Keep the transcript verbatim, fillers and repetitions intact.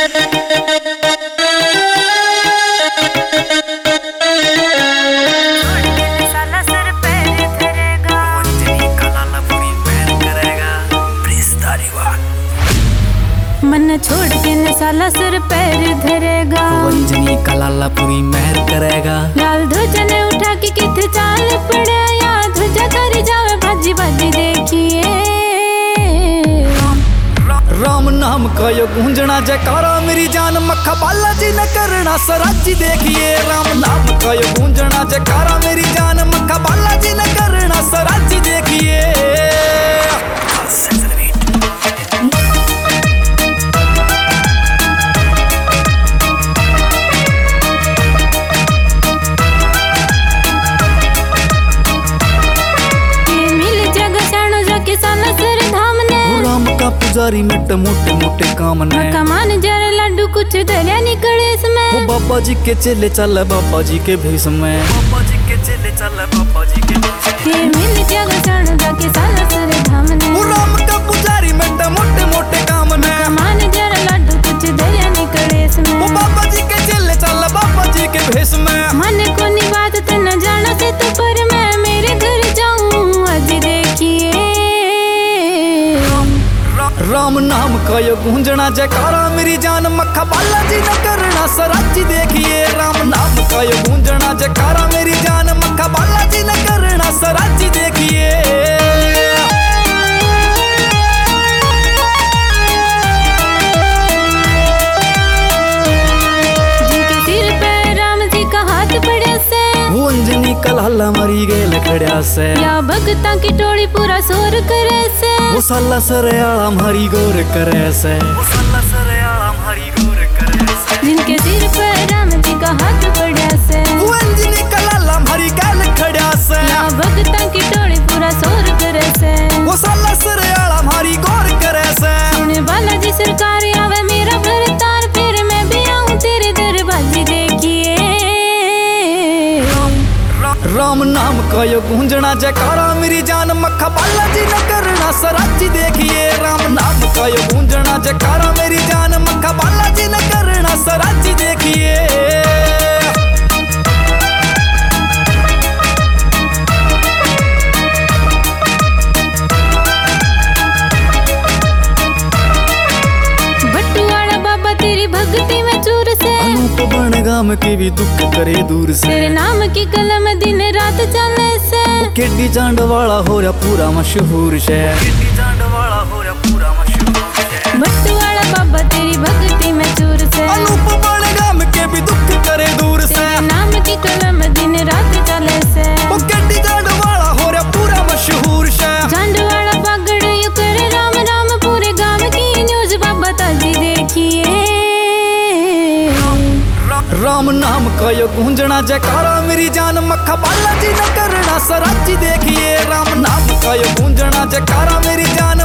मन छोड़ के न साला सिर पैर धरेगा, वंजनी का लाला पूरी मेहर करेगा। लाल ध्वजा ने उठा के कित चाल पड़े, या ध्वजा कर जावे भाजी भाजी देखिए। राम नाम का यो गूंजना जयकारा मेरी जान, मक्खा बालाजी न करना सराजी देखिए। राम नाम का यो गूंजना जयकारा मेरी जान, मक्खा बालाजी न करना सराजी देखिए। पुजारी मिट मोटे मोटे काम ने, कमान जरा लड्डू कुछ दरिया निकले इसमें। वो बाबा जी के चले चल बाबा जी के भेष में, बाबा जी के चले चल बाबा जी के भेष में। मिल जाएगा चढ़ जाके साला सर धाम ने, वो राम का पुजारी मिट मोटे मोटे काम ने, कमान जरा लड्डू कुछ दरिया निकले इसमें। वो बाबा जी के चले चल बाबा जी के भेष में। मन को नी बात तो न जाना से तो, पर मैं मेरे घर जाऊं आज देखिए। राम नाम का यो गूंजना जयकारा मेरी जान, मक्खा बालाजी न करना सराजी देखिए। राम नाम का यो गूंजना जयकारा मेरी जान, मक्खा बालाजी न करना सराजी देखिए। जिनके सिर पे राम जी का हाथ पड़े से, वो अंजनी का लाला मरी गए लखड़िया से, या भगता की टोली पूरा शोर करे से। वो साला सरयाला हमारी गौर करे से, वो साला सरयाला हमारी गौर करे से। जिनके सिर पर राम जी का हाथ पड़ा से, वो अंजनी का लाला हमारी गैल खड़िया से, या भगता की टोली पूरा शोर करे से। वो साला सरयाला हमारी गौर करे से। सुने बालाजी सरकार आवे मेरा भरतार, फिर मैं भी आऊं तेरे दरबाजी देखिए। राम नाम का यो गूंजना जयकारा मेरी जान, मक्खा बालाजी न करना सराजी देखिए। राम नाम का यो गूंजना जयकारा मेरी जान, मक्खा बालाजी न करना सराजी देखिए। बटुआड़ा बाबा तेरी भक्ति में चूर से, अनूप बनगाम के भी दुख करे दूर से। तेरे नाम की कलम दिन रात चले से, केडी चांड वाला हो रहा पूरा मशहूर शहर, केडी चांड वाला हो रहा पूरा मशहूर शहर। बटुआड़ा बाबा तेरी भक्ति में चूर से, अनूप बनगाम के भी दुख करे दूर से। तेरे नाम की कलम दिन रात चले से, वो केडी चांड वाला हो रहा पूरा मशहूर शहर। चांद वाला पगड़ यू करे राम राम, पूरे गांव की न्यूज बाबा ताजी देखिए। राम नाम का यो गूंजना जयकारा मेरी जान, मक्खा बालाजी न करना सराजी देखिए। राम नाम का यो गूंजना जयकारा मेरी जान,